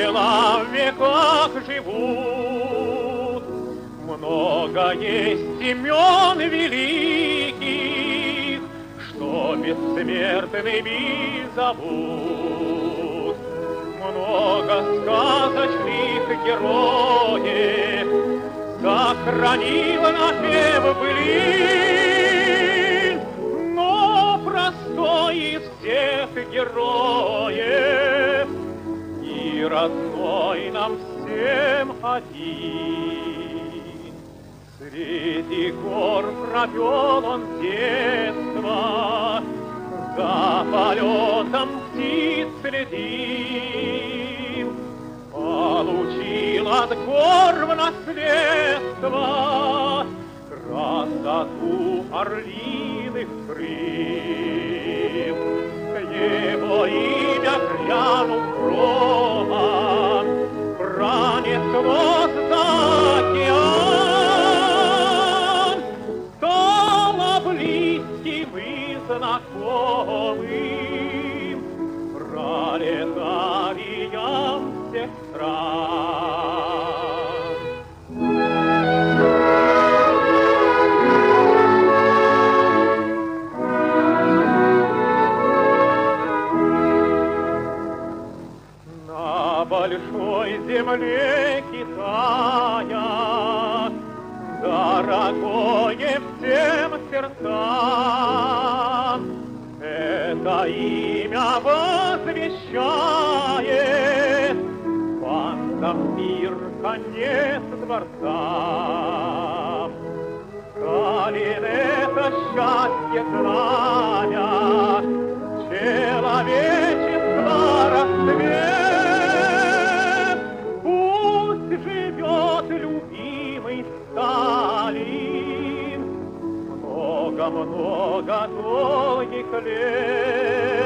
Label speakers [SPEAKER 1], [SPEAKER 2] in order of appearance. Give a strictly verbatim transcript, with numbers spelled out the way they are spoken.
[SPEAKER 1] дела в веках живут. Много есть имен великих, что бессмертными зовут. Много сказочных героев сохранил напев былин, но простой из всех героев и родной нам всем один. Среди гор провел он детство, за полетом птиц следил, получил от гор в наследство красоту орлиных крыл. Его имя грянул громом, пронеслось за океан, стало близким и знакомым пролетариям всех стран. На большой земле Китая, дорогое всем сердцам, это имя возвещает фантом мир конец дворцам. Калин это счастье знамя, человечества расцвет. Пусть живет любимый Сталин много-много долгих лет.